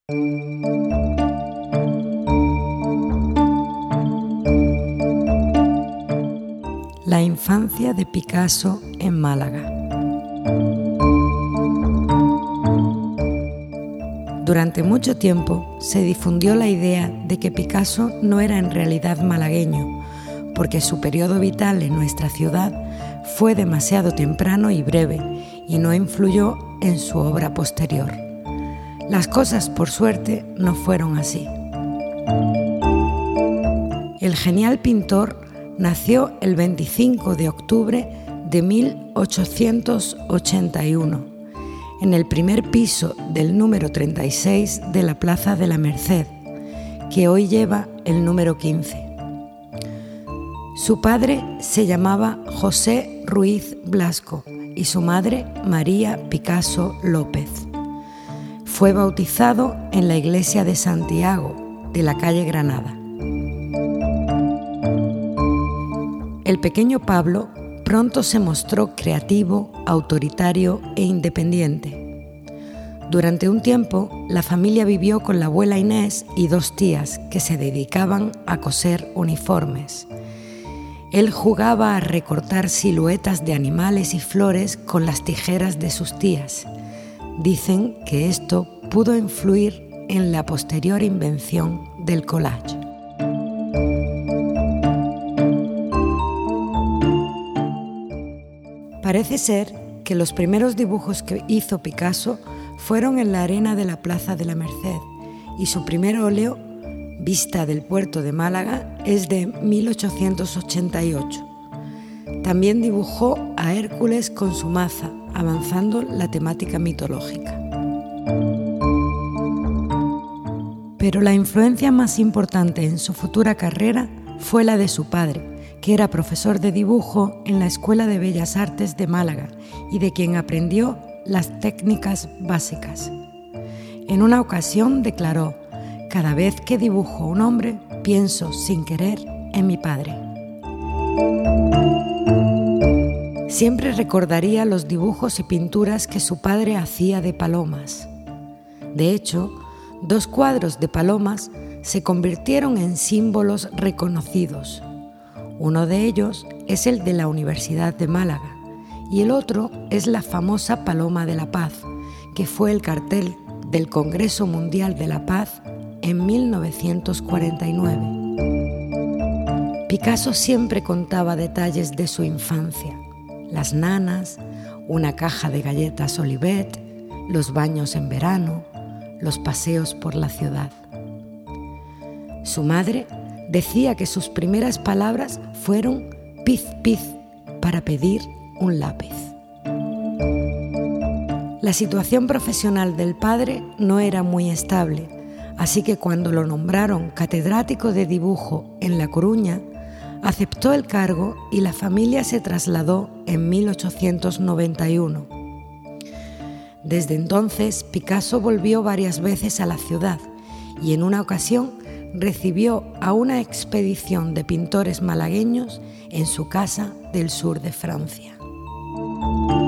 La infancia de Picasso en Málaga. Durante mucho tiempo se difundió la idea de que Picasso no era en realidad malagueño, porque su periodo vital en nuestra ciudad fue demasiado temprano y breve y no influyó en su obra posterior. Las cosas, por suerte, no fueron así. El genial pintor nació el 25 de octubre de 1881, en el primer piso del número 36 de la Plaza de la Merced, que hoy lleva el número 15. Su padre se llamaba José Ruiz Blasco y su madre María Picasso López. Fue bautizado en la iglesia de Santiago, de la calle Granada. El pequeño Pablo pronto se mostró creativo, autoritario e independiente. Durante un tiempo, la familia vivió con la abuela Inés y dos tías que se dedicaban a coser uniformes. Él jugaba a recortar siluetas de animales y flores con las tijeras de sus tías. Dicen que esto pudo influir en la posterior invención del collage. Parece ser que los primeros dibujos que hizo Picasso fueron en la arena de la Plaza de la Merced y su primer óleo, Vista del puerto de Málaga, es de 1888. También dibujó a Hércules con su maza, avanzando la temática mitológica. Pero la influencia más importante en su futura carrera fue la de su padre, que era profesor de dibujo en la Escuela de Bellas Artes de Málaga y de quien aprendió las técnicas básicas. En una ocasión declaró: «Cada vez que dibujo a un hombre, pienso sin querer en mi padre». Siempre recordaría los dibujos y pinturas que su padre hacía de palomas. De hecho, dos cuadros de palomas se convirtieron en símbolos reconocidos. Uno de ellos es el de la Universidad de Málaga y el otro es la famosa Paloma de la Paz, que fue el cartel del Congreso Mundial de la Paz en 1949. Picasso siempre contaba detalles de su infancia: las nanas, una caja de galletas Olivet, los baños en verano, los paseos por la ciudad. Su madre decía que sus primeras palabras fueron «piz, piz» para pedir un lápiz. La situación profesional del padre no era muy estable, así que cuando lo nombraron catedrático de dibujo en La Coruña, aceptó el cargo y la familia se trasladó en 1891. Desde entonces, Picasso volvió varias veces a la ciudad y en una ocasión recibió a una expedición de pintores malagueños en su casa del sur de Francia.